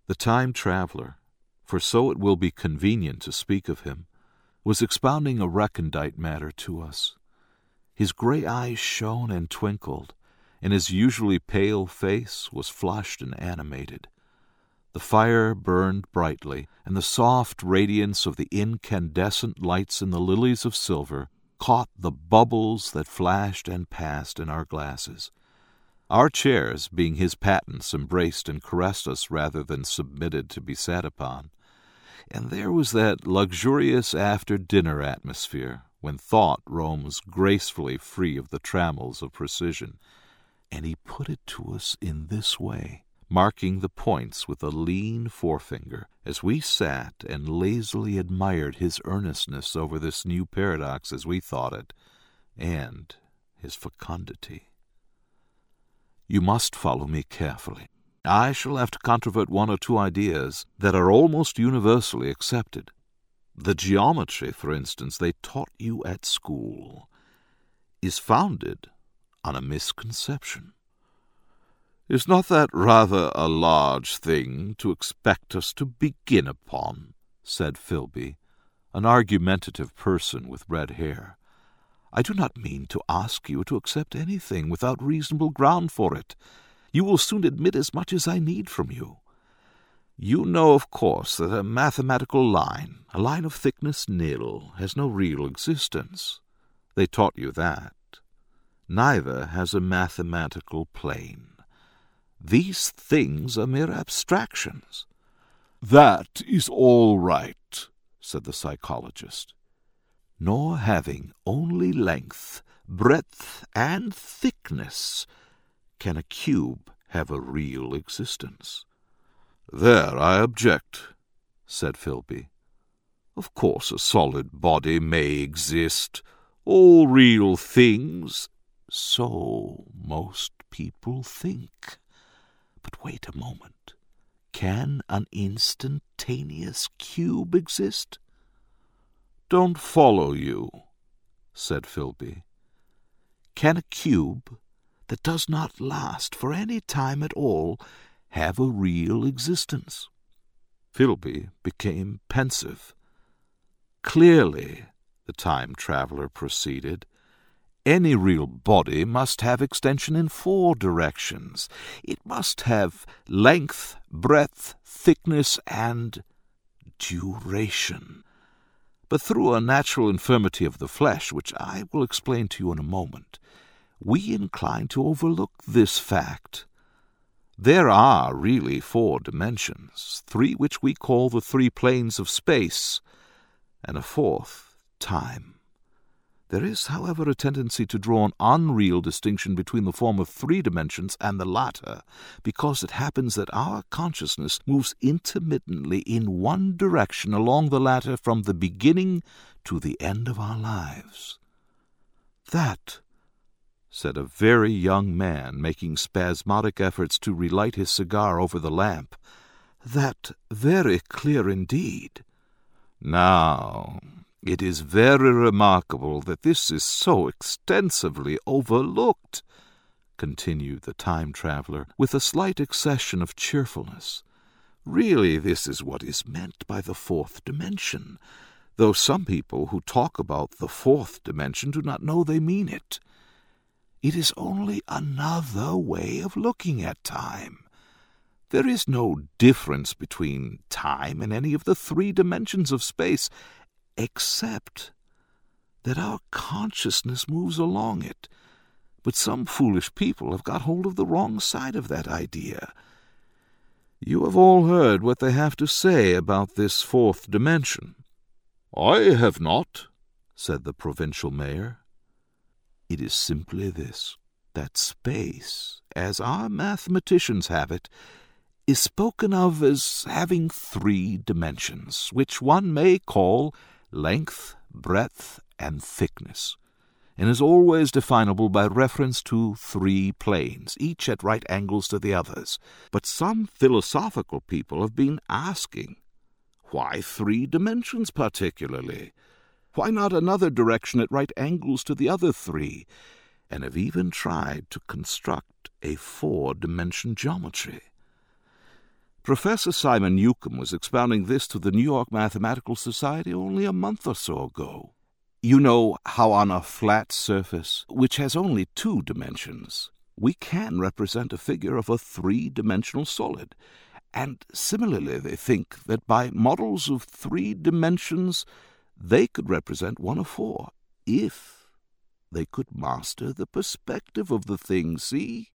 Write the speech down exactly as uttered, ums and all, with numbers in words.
The time traveler, for so it will be convenient to speak of him, was expounding a recondite matter to us. His gray eyes shone and twinkled, and his usually pale face was flushed and animated. The fire burned brightly, and the soft radiance of the incandescent lights in the lilies of silver caught the bubbles that flashed and passed in our glasses. Our chairs, being his patents, embraced and caressed us rather than submitted to be sat upon, and there was that luxurious after-dinner atmosphere when thought roams gracefully free of the trammels of precision, and he put it to us in this way, marking the points with a lean forefinger, as we sat and lazily admired his earnestness over this new paradox as we thought it, and his fecundity. You must follow me carefully. I shall have to controvert one or two ideas that are almost universally accepted. The geometry, for instance, they taught you at school, is founded on a misconception. Is not that rather a large thing to expect us to begin upon? Said Filby, an argumentative person with red hair. I do not mean to ask you to accept anything without reasonable ground for it. You will soon admit as much as I need from you. You know, of course, that a mathematical line, a line of thickness nil, has no real existence. They taught you that. Neither has a mathematical plane. These things are mere abstractions. That is all right, said the psychologist. Nor having only length, breadth, and thickness, can a cube have a real existence. There I object, said Filby. Of course a solid body may exist. All real things. So most people think. But wait a moment. Can an instantaneous cube exist? Don't follow you, said Filby. Can a cube that does not last for any time at all have a real existence? Filby became pensive. Clearly, the time traveler proceeded, any real body must have extension in four directions. It must have length, breadth, thickness, and duration. But through a natural infirmity of the flesh, which I will explain to you in a moment, we incline to overlook this fact. There are really four dimensions, three which we call the three planes of space, and a fourth, time. There is, however, a tendency to draw an unreal distinction between the form of three dimensions and the latter, because it happens that our consciousness moves intermittently in one direction along the latter from the beginning to the end of our lives. That, said a very young man, making spasmodic efforts to relight his cigar over the lamp, that very clear indeed. Now, it is very remarkable that this is so extensively overlooked, continued the time traveler, with a slight accession of cheerfulness. Really, this is what is meant by the fourth dimension, though some people who talk about the fourth dimension do not know they mean it. It is only another way of looking at time. There is no difference between time and any of the three dimensions of space, except that our consciousness moves along it. But some foolish people have got hold of the wrong side of that idea. You have all heard what they have to say about this fourth dimension. I have not, said the provincial mayor. It is simply this, that space, as our mathematicians have it, is spoken of as having three dimensions, which one may call length, breadth, and thickness, and is always definable by reference to three planes, each at right angles to the others. But some philosophical people have been asking, why three dimensions particularly? Why not another direction at right angles to the other three? And have even tried to construct a four-dimension geometry. Professor Simon Newcomb was expounding this to the New York Mathematical Society only a month or so ago. You know how on a flat surface, which has only two dimensions, we can represent a figure of a three-dimensional solid. And similarly, they think that by models of three dimensions, they could represent one of four, if they could master the perspective of the thing, see?